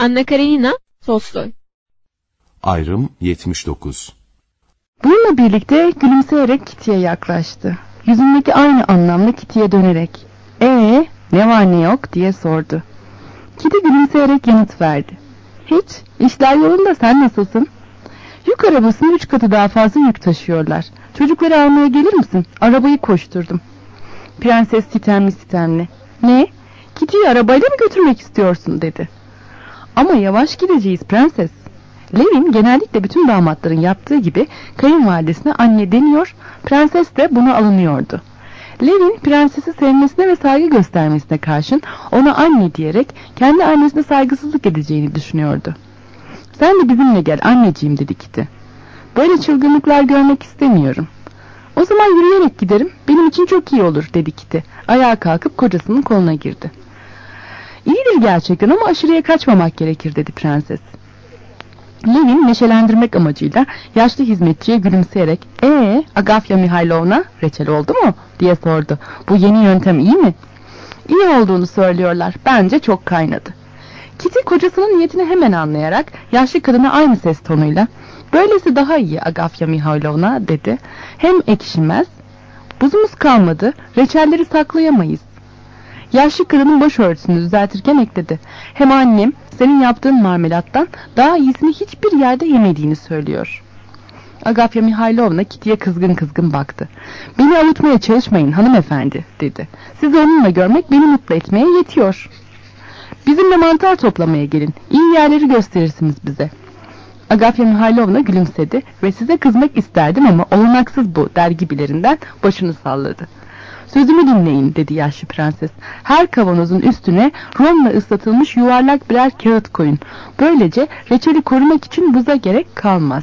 Anna Karenina, Tolstoy. Ayrım 79. Bununla birlikte gülümseyerek Kitty'ye yaklaştı. Yüzündeki aynı anlamlı Kitty'ye dönerek ne var ne yok diye sordu. Kitty gülümseyerek yanıt verdi. Hiç, işler yolunda, sen nasılsın? Yük arabasının 3 katı daha fazla yük taşıyorlar. Çocukları almaya gelir misin? Arabayı koşturdum. Prenses sitemli. Ne? Kitty'yi arabayla mı götürmek istiyorsun dedi. Ama yavaş gideceğiz prenses. Levin genellikle bütün damatların yaptığı gibi kayınvalidesine anne deniyor, prenses de buna alınıyordu. Levin prensesi sevmesine ve saygı göstermesine karşın ona anne diyerek kendi annesine saygısızlık edeceğini düşünüyordu. Sen de bizimle gel anneciğim dedi Kitty. Böyle çılgınlıklar görmek istemiyorum. O zaman yürüyerek giderim, benim için çok iyi olur dedi Kitty. Ayağa kalkıp kocasının koluna girdi. İyidir gerçekten ama aşırıya kaçmamak gerekir dedi prenses. Levin neşelendirmek amacıyla yaşlı hizmetçiye gülümseyerek Agafya Mihailovna reçel oldu mu diye sordu. Bu yeni yöntem iyi mi? İyi olduğunu söylüyorlar. Bence çok kaynadı. Kitty kocasının niyetini hemen anlayarak yaşlı kadına aynı ses tonuyla böylesi daha iyi Agafya Mihailovna dedi. Hem ekşimez, buzumuz kalmadı, reçelleri saklayamayız. Yaşlı kadının başörtüsünü düzeltirken ekledi. Hem annem senin yaptığın marmelattan daha iyisini hiçbir yerde yemediğini söylüyor. Agafya Mihailovna Kitty'ye kızgın baktı. Beni avutmaya çalışmayın hanımefendi dedi. Sizi onunla görmek beni mutlu etmeye yetiyor. Bizimle mantar toplamaya gelin. İyi yerleri gösterirsiniz bize. Agafya Mihailovna gülümsedi ve size kızmak isterdim ama olanaksız bu der gibilerinden başını salladı. Sözümü dinleyin dedi yaşlı prenses. Her kavanozun üstüne romla ıslatılmış yuvarlak birer kağıt koyun. Böylece reçeli korumak için buza gerek kalmaz.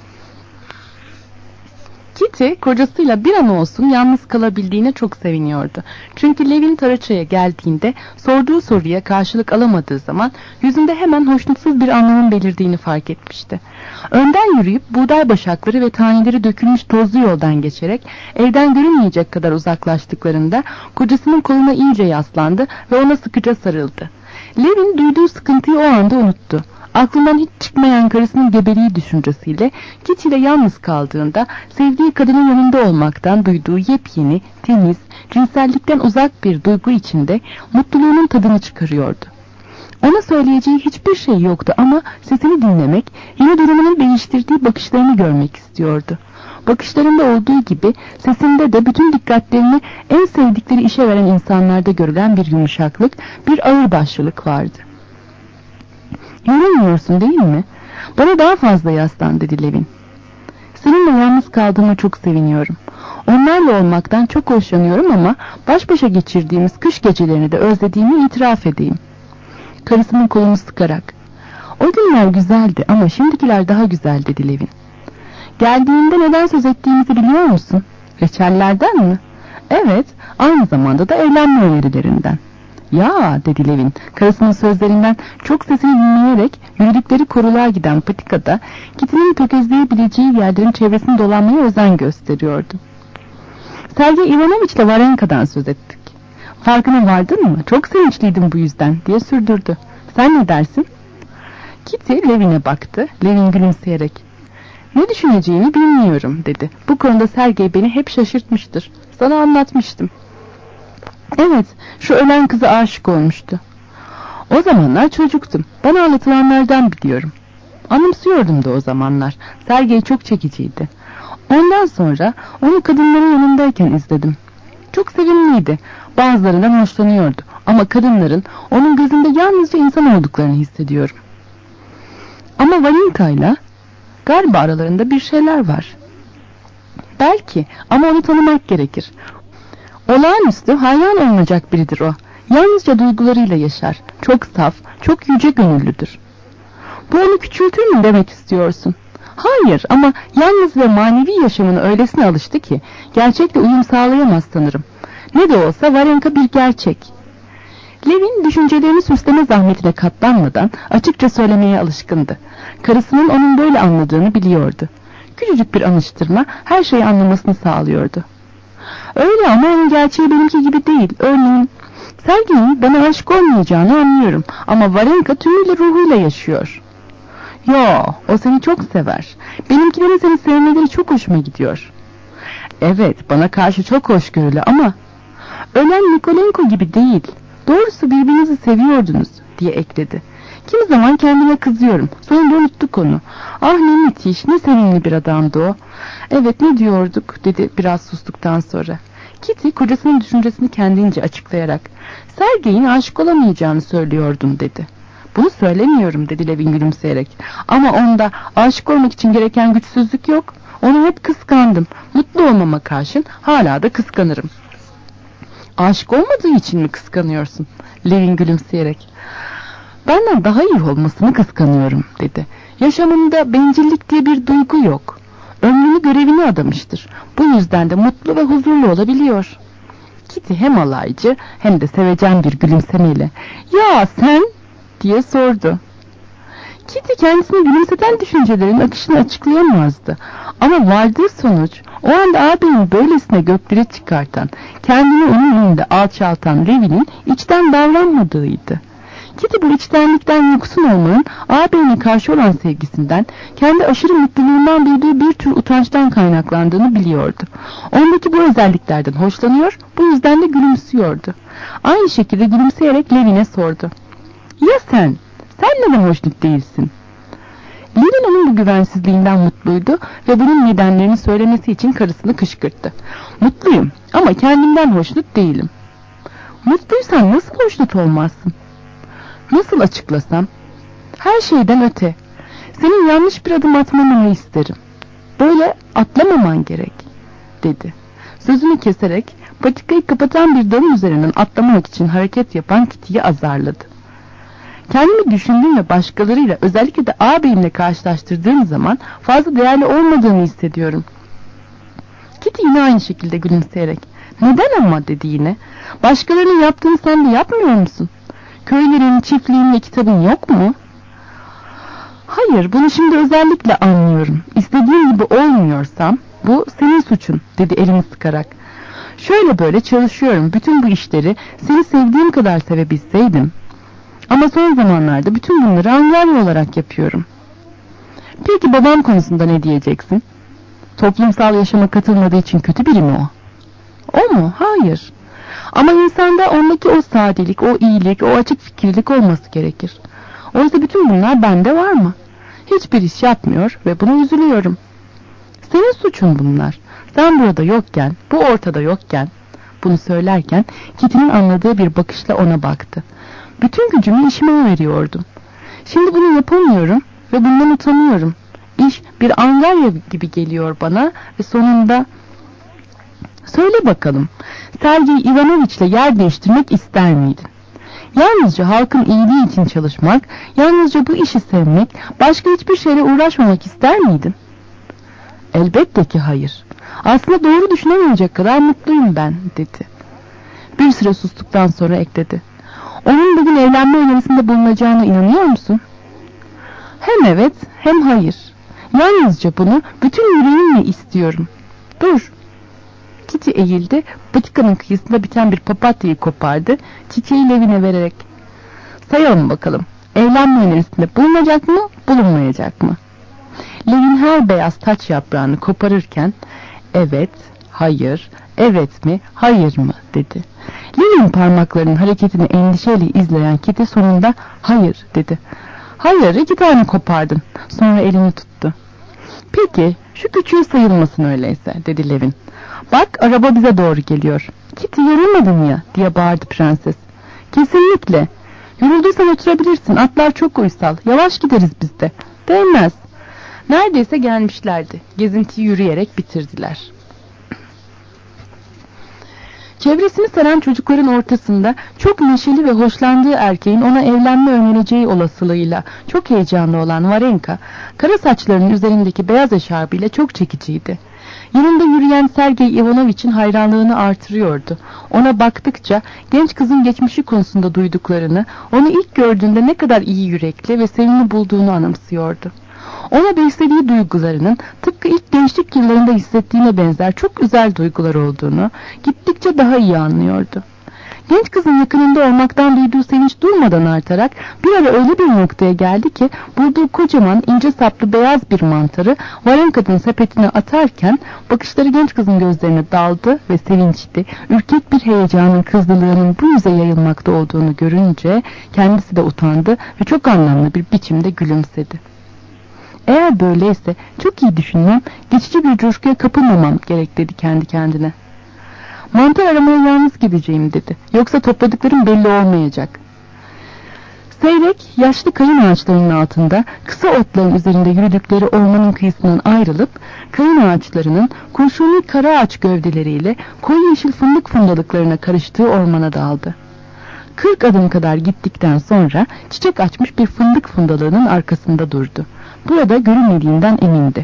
Kitty kocasıyla bir an olsun yalnız kalabildiğine çok seviniyordu. Çünkü Levin Taraça'ya geldiğinde sorduğu soruya karşılık alamadığı zaman yüzünde hemen hoşnutsuz bir anlamın belirdiğini fark etmişti. Önden yürüyüp buğday başakları ve taneleri dökülmüş tozlu yoldan geçerek evden görünmeyecek kadar uzaklaştıklarında kocasının koluna iyice yaslandı ve ona sıkıca sarıldı. Levin duyduğu sıkıntıyı o anda unuttu. Aklından hiç çıkmayan karısının gebeliği düşüncesiyle Kitty ile yalnız kaldığında sevdiği kadının yanında olmaktan duyduğu yepyeni, temiz, cinsellikten uzak bir duygu içinde mutluluğunun tadını çıkarıyordu. Ona söyleyeceği hiçbir şey yoktu ama sesini dinlemek, yeni durumunun değiştirdiği bakışlarını görmek istiyordu. Bakışlarında olduğu gibi sesinde de bütün dikkatlerini en sevdikleri işe veren insanlarda görülen bir yumuşaklık, bir ağırbaşlılık vardı. Yorulmuyorsun değil mi? Bana daha fazla yaslan dedi Levin. Seninle yalnız kaldığıma çok seviniyorum. Onlarla olmaktan çok hoşlanıyorum ama baş başa geçirdiğimiz kış gecelerini de özlediğimi itiraf edeyim. Karısının kolunu sıkarak. O günler güzeldi ama şimdikiler daha güzel dedi Levin. Geldiğinde neden söz ettiğimizi biliyor musun? Reçellerden mi? Evet, aynı zamanda da evlenme önerilerinden. Ya dedi Levin karısının sözlerinden çok sesini dinleyerek yürüdükleri korular giden patikada Kitty'nin tökezleyebileceği yerlerin çevresini dolanmaya özen gösteriyordu. Sergey Ivanoviç ile Varenka'dan söz ettik. Farkına vardın mı? Çok sevinçliydim bu yüzden diye sürdürdü. Sen ne dersin? Kitty Levin'e baktı. Levin gülümseyerek ne düşüneceğini bilmiyorum dedi. Bu konuda Sergey beni hep şaşırtmıştır. Sana anlatmıştım. Evet, şu ölen kıza aşık olmuştu. O zamanlar çocuktum. Bana anlatılanlardan biliyorum. Anımsıyordum da o zamanlar. Sergey çok çekiciydi. Ondan sonra onu kadınların yanındayken izledim. Çok sevimliydi. Bazılarından hoşlanıyordu. Ama kadınların onun gözünde yalnızca insan olduklarını hissediyorum. Ama Valenka'yla galiba aralarında bir şeyler var. Belki ama onu tanımak gerekir. Olağanüstü, hayran olunacak biridir o. Yalnızca duygularıyla yaşar. Çok saf, çok yüce gönüllüdür. Bu onu küçültür mü demek istiyorsun? Hayır ama yalnız ve manevi yaşamına öylesine alıştı ki gerçekle uyum sağlayamaz sanırım. Ne de olsa Varenka bir gerçek. Levin düşüncelerini süsleme zahmetine katlanmadan açıkça söylemeye alışkındı. Karısının onun böyle anladığını biliyordu. Küçücük bir anıştırma her şeyi anlamasını sağlıyordu. Öyle ama onun gerçeği benimki gibi değil. Örneğin Sergey'in bana aşık olmayacağını anlıyorum ama Varenka tümüyle ruhuyla yaşıyor. Yo, o seni çok sever. Benimkilerin seni sevmeleri çok hoşuma gidiyor. Evet, bana karşı çok hoşgörülü ama ölen Nikolenko gibi değil. Doğrusu birbirinizi seviyordunuz diye ekledi. Kimi zaman kendime kızıyorum. Sonunda unuttuk onu. Ah ne müthiş, ne sevimli bir adamdı o. Evet, ne diyorduk dedi biraz sustuktan sonra. Kitty kocasının düşüncesini kendince açıklayarak Sergey'in aşık olamayacağını söylüyordum dedi. Bunu söylemiyorum dedi Levin gülümseyerek. Ama onda aşık olmak için gereken güçsüzlük yok. Onu hep kıskandım. Mutlu olmama karşın hala da kıskanırım. Aşık olmadığı için mi kıskanıyorsun? Levin gülümseyerek. Benden daha iyi olmasını kıskanıyorum dedi. Yaşamında bencillik diye bir duygu yok. Ömrünü görevine adamıştır. Bu yüzden de mutlu ve huzurlu olabiliyor. Kitty hem alaycı hem de sevecen bir gülümsemeyle "Ya sen?" diye sordu. Kitty kendisini gülümseten düşüncelerin akışını açıklayamazdı. Ama vardığı sonuç o anda ağabeyini böylesine göklere çıkartan, kendini onun önünde alçaltan Levin'in içten davranmadığıydı. Kitty bu içtenlikten yoksun olmanın ağabeyine karşı olan sevgisinden, kendi aşırı mutluluğundan duyduğu bir tür utançtan kaynaklandığını biliyordu. Ondaki bu özelliklerden hoşlanıyor, bu yüzden de gülümsüyordu. Aynı şekilde gülümseyerek Levin'e sordu. Ya sen? Sen neden hoşnut değilsin? Levin onun bu güvensizliğinden mutluydu ve bunun nedenlerini söylemesi için karısını kışkırttı. Mutluyum ama kendimden hoşnut değilim. Mutluysan nasıl hoşnut olmazsın? Nasıl açıklasam? Her şeyden öte. Senin yanlış bir adım atmanı isterim. Böyle atlamaman gerek, dedi. Sözünü keserek patikayı kapatan bir dalın üzerinden atlamak için hareket yapan Kitty'yi azarladı. Kendimi düşündüğüm ve başkalarıyla, özellikle de ağabeyimle karşılaştırdığım zaman fazla değerli olmadığını hissediyorum. Kitty yine aynı şekilde gülümseyerek, neden ama dedi yine. Başkalarının yaptığını sen de yapmıyor musun? Köylerin, çiftliğin ve kitabın yok mu? Hayır, bunu şimdi özellikle anlıyorum. İstediğim gibi olmuyorsam bu senin suçun, dedi elini sıkarak. Şöyle böyle çalışıyorum. Bütün bu işleri seni sevdiğim kadar sevebilseydim. Ama son zamanlarda bütün bunları angarya olarak yapıyorum. Peki babam konusunda ne diyeceksin? Toplumsal yaşama katılmadığı için kötü biri mi o? O mu? Hayır. Ama insanda ondaki o sadelik, o iyilik, o açık fikirlilik olması gerekir. Oysa bütün bunlar bende var mı? Hiçbir iş yapmıyor ve buna üzülüyorum. Senin suçun bunlar. Sen burada yokken, bu ortada yokken. Bunu söylerken Kitty'nin anladığı bir bakışla ona baktı. Bütün gücümü işime veriyordum. Şimdi bunu yapamıyorum ve bundan utanıyorum. İş bir angarya gibi geliyor bana ve sonunda... Söyle bakalım, Sergey Ivanoviç'le yer değiştirmek ister miydin? Yalnızca halkın iyiliği için çalışmak, yalnızca bu işi sevmek, başka hiçbir şeyle uğraşmamak ister miydin? Elbette ki hayır. Aslında doğru düşünemeyecek kadar mutluyum ben, dedi. Bir süre sustuktan sonra ekledi. Onun bugün evlenme önerisinde bulunacağına inanıyor musun? Hem evet, hem hayır. Yalnızca bunu bütün yüreğimle istiyorum. Dur. Kitty eğildi, patikanın kıyısında biten bir papatyayı kopardı, çiçeği Levin'e vererek. Sayalım bakalım, evlenme önerisinde bulunacak mı, bulunmayacak mı? Levin her beyaz taç yaprağını koparırken, evet, hayır, evet mi, hayır mı, dedi. Levin parmaklarının hareketini endişeyle izleyen Kitty sonunda hayır, dedi. Hayır, 2 tane kopardın. Sonra elini tuttu. Peki, şu küçüğü sayılmasın öyleyse, dedi Levin. Bak, araba bize doğru geliyor. Kitty, yorulmadın ya, diye bağırdı prenses. Kesinlikle. Yorulduysan oturabilirsin, atlar çok uysal, yavaş gideriz biz de. Değmez. Neredeyse gelmişlerdi. Gezintiyi yürüyerek bitirdiler. Çevresini saran çocukların ortasında çok neşeli ve hoşlandığı erkeğin ona evlenme önereceği olasılığıyla çok heyecanlı olan Varenka, kara saçlarının üzerindeki beyaz eşarbıyla çok çekiciydi. Yanında yürüyen Sergey Ivanoviç'in hayranlığını artırıyordu. Ona baktıkça genç kızın geçmişi konusunda duyduklarını, onu ilk gördüğünde ne kadar iyi yürekli ve sevimli bulduğunu anımsıyordu. Ona beslediği duygularının tıpkı ilk gençlik yıllarında hissettiğine benzer çok güzel duygular olduğunu gittikçe daha iyi anlıyordu. Genç kızın yakınında olmaktan duyduğu sevinç durmadan artarak bir ara öyle bir noktaya geldi ki bulduğu kocaman ince saplı beyaz bir mantarı Varenka'nın sepetine atarken bakışları genç kızın gözlerine daldı ve sevinçli, ürkek bir heyecanın kızlılığının bu yüze yayılmakta olduğunu görünce kendisi de utandı ve çok anlamlı bir biçimde gülümsedi. Eğer böyleyse çok iyi düşünmem, geçici bir coşkuya kapılmamam gerek dedi kendi kendine. Mantar aramaya yalnız gideceğim dedi. Yoksa topladıklarım belli olmayacak. Seyrek, yaşlı kayın ağaçlarının altında kısa otların üzerinde yürüdükleri ormanın kıyısından ayrılıp kayın ağaçlarının kurşuni kara ağaç gövdeleriyle koyu yeşil fındık fundalıklarına karıştığı ormana daldı. 40 adım kadar gittikten sonra çiçek açmış bir fındık fundalığının arkasında durdu. Burada görünmediğinden emindi.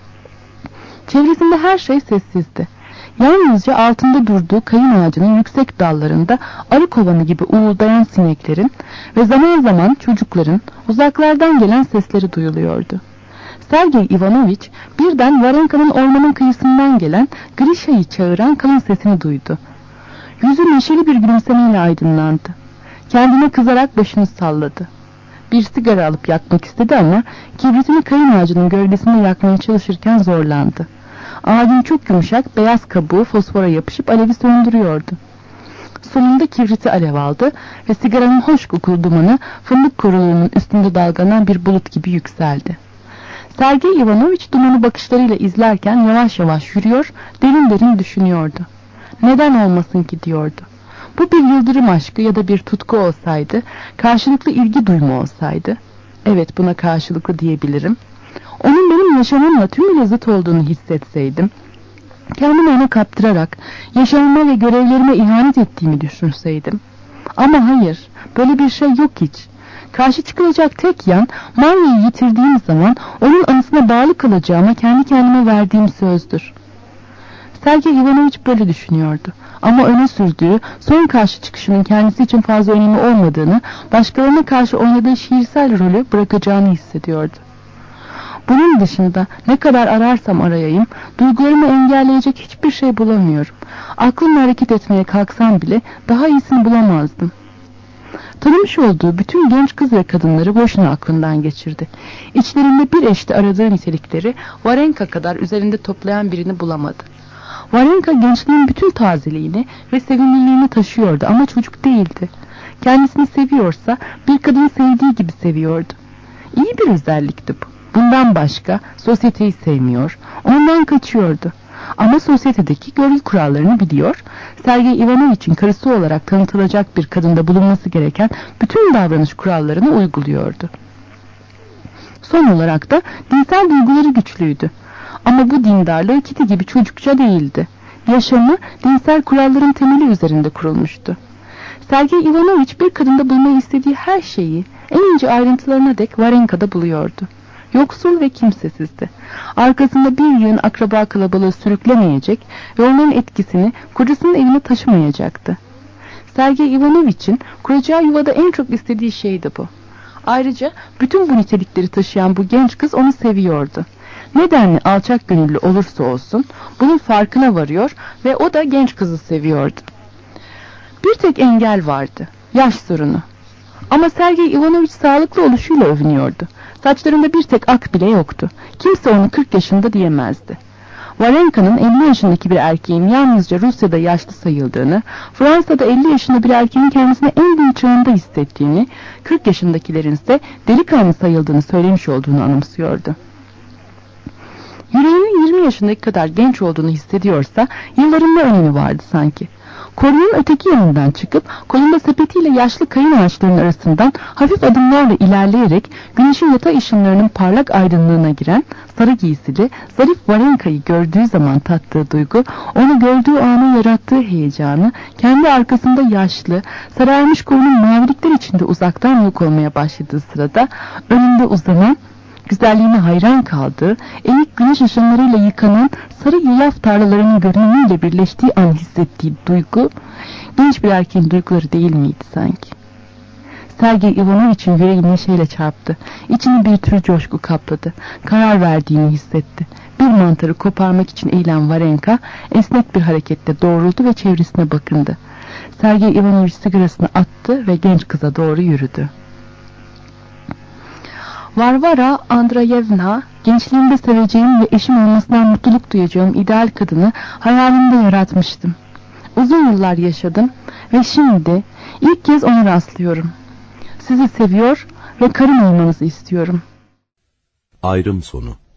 Çevresinde her şey sessizdi. Yalnızca altında durduğu kayın ağacının yüksek dallarında arı kovanı gibi uğuldayan sineklerin ve zaman zaman çocukların uzaklardan gelen sesleri duyuluyordu. Sergey Ivanoviç birden Varenka'nın ormanın kıyısından gelen Grisha'yı çağıran kalın sesini duydu. Yüzü neşeli bir gülümsemeyle aydınlandı. Kendine kızarak başını salladı. Bir sigara alıp yakmak istedi ama kibritini kayın ağacının gövdesinde yakmaya çalışırken zorlandı. Ağacın çok yumuşak beyaz kabuğu fosfora yapışıp alevi söndürüyordu. Sonunda kibriti alev aldı ve sigaranın hoş kokulu dumanı fındık koruluğunun üstünde dalgalan bir bulut gibi yükseldi. Sergey Ivanoviç dumanı bakışlarıyla izlerken yavaş yavaş yürüyor, derin derin düşünüyordu. Neden olmasın ki diyordu. Bu bir yıldırım aşkı ya da bir tutku olsaydı, karşılıklı ilgi duyma olsaydı, evet buna karşılıklı diyebilirim, onun benim yaşamımla tümüyle zıt olduğunu hissetseydim, kendimi ona kaptırarak yaşamıma ve görevlerime ihanet ettiğimi düşünseydim. Ama hayır, böyle bir şey yok hiç. Karşı çıkılacak tek yan, Maria'yı yitirdiğim zaman onun anısına bağlı kalacağıma kendi kendime verdiğim sözdür. Sergey Ivanoviç böyle düşünüyordu. Ama öne sürdüğü son karşı çıkışının kendisi için fazla önemli olmadığını, başkalarına karşı oynadığı şiirsel rolü bırakacağını hissediyordu. Bunun dışında ne kadar ararsam arayayım, duygularımı engelleyecek hiçbir şey bulamıyorum. Aklımla hareket etmeye kalksam bile daha iyisini bulamazdım. Tanımış olduğu bütün genç kız ve kadınları boşuna aklından geçirdi. İçlerinde bir eşte aradığı nitelikleri Varenka kadar üzerinde toplayan birini bulamadı. Varenka gençliğin bütün tazeliğini ve sevimliliğini taşıyordu ama çocuk değildi. Kendisini seviyorsa bir kadını sevdiği gibi seviyordu. İyi bir özellikti bu. Bundan başka sosyeteyi sevmiyor, ondan kaçıyordu. Ama sosyetedeki görgü kurallarını biliyor, Sergey Ivanoviç'in karısı olarak tanıtılacak bir kadında bulunması gereken bütün davranış kurallarını uyguluyordu. Son olarak da dinsel duyguları güçlüydü. Ama bu dindarlığı Kitty gibi çocukça değildi. Yaşamı dinsel kuralların temeli üzerinde kurulmuştu. Sergey Ivanoviç bir kadında bulmayı istediği her şeyi en ince ayrıntılarına dek Varenka'da buluyordu. Yoksul ve kimsesizdi. Arkasında bir yığın akraba kalabalığı sürüklemeyecek ve onların etkisini kocasının evine taşımayacaktı. Sergey Ivanoviç'in kuracağı yuvada en çok istediği şeydi bu. Ayrıca bütün bu nitelikleri taşıyan bu genç kız onu seviyordu. Nedenli alçak gönüllü olursa olsun bunun farkına varıyor ve o da genç kızı seviyordu. Bir tek engel vardı, yaş sorunu. Ama Sergey Ivanoviç sağlıklı oluşuyla övünüyordu. Saçlarında bir tek ak bile yoktu. Kimse onu 40 yaşında diyemezdi. Varenka'nın 50 yaşındaki bir erkeğin yalnızca Rusya'da yaşlı sayıldığını, Fransa'da 50 yaşında bir erkeğin kendisini en büyük çağında hissettiğini, 40 yaşındakilerin ise delikanlı sayıldığını söylemiş olduğunu anımsıyordu. Yüreğinin 20 yaşındaki kadar genç olduğunu hissediyorsa yılların ne önemi vardı sanki. Korunun öteki yanından çıkıp kolunda sepetiyle yaşlı kayın ağaçlarının arasından hafif adımlarla ilerleyerek güneşin yatay ışınlarının parlak aydınlığına giren sarı giysili zarif Varenka'yı gördüğü zaman tattığı duygu, onu gördüğü anı yarattığı heyecanı, kendi arkasında yaşlı, sararmış korunun mavilikler içinde uzaktan yok olmaya başladığı sırada önünde uzanan, güzelliğine hayran kaldığı, eğik güneş ışınlarıyla yıkanan sarı yulaf tarlalarının görünümüyle birleştiği an hissettiği duygu, genç bir erkeğin duyguları değil miydi sanki? Sergey Ivanoviç'in yüreği neşeyle çarptı. İçini bir tür coşku kapladı. Karar verdiğini hissetti. Bir mantarı koparmak için eğilen Varenka, esnek bir hareketle doğruldu ve çevresine bakındı. Sergey Ivanovich sigarasını attı ve genç kıza doğru yürüdü. Varvara Andreevna, gençliğimde seveceğim ve eşim olmasından mutluluk duyacağım ideal kadını hayalimde yaratmıştım. Uzun yıllar yaşadım ve şimdi ilk kez ona rastlıyorum. Sizi seviyor ve karım olmanızı istiyorum. Ayrım sonu.